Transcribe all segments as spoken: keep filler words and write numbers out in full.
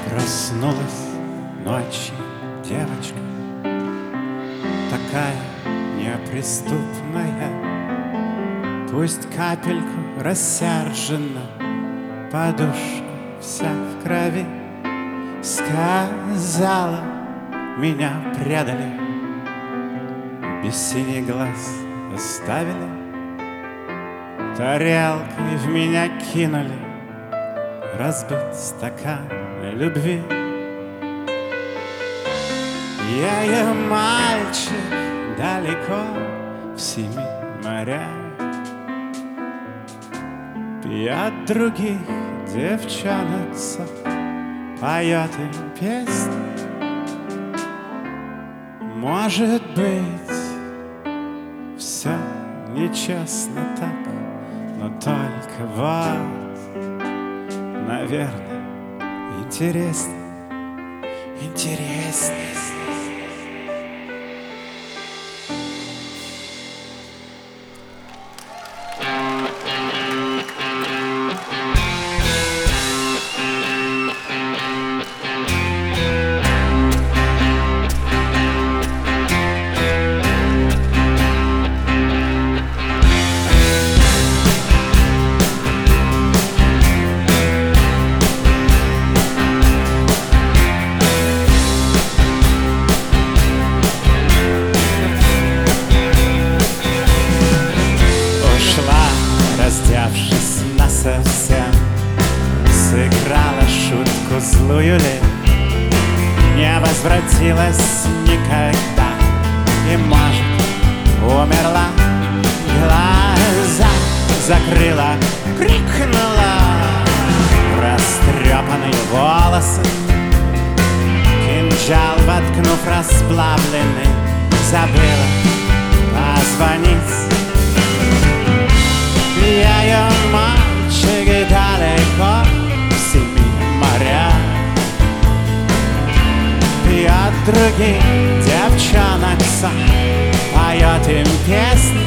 Проснулась ночью девочка, такая неприступная, пусть капельку рассержена, подушка вся в крови. Сказала, меня предали, без синий глаз оставили, тарелкой в меня кинули, разбит стакан любви. Я и мальчик далеко в семи морях, пьет других девчонок сок, поет им песни. Может быть, все нечестно так, но только вот, наверное, интересно, интересно. Раздевшись насовсем, сыграла шутку злую ли, не возвратилась никогда и, может, умерла. Глаза закрыла, крикнула, растрепанные волосы, кинжал воткнув расплавленный, забыла позвонить. Я ее мальчик далеко в семи морях, пьет других девчонок сок, поет им песни.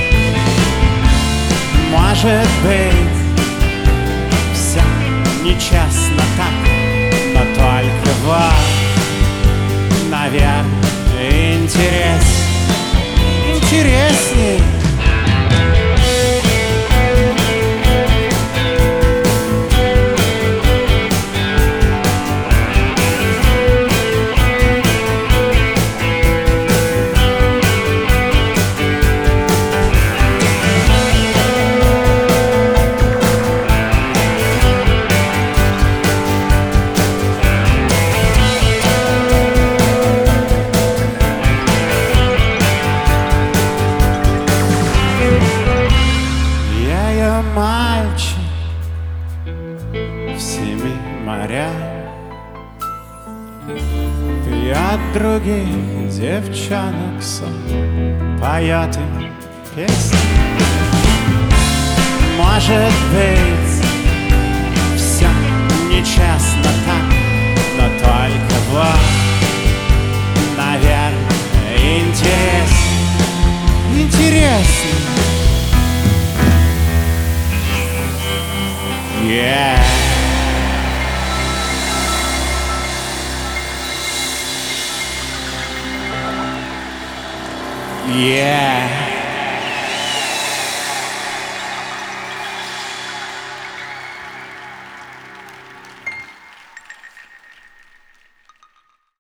Может быть, все нечестно так, но только вот, наверное, интерес, интересней. Мальчик в семи морях, пьет других девчонок сок, поет им песни. Может быть, все нечестно так, но только вот, наверное, интерес, интересно. Yeah. Yeah.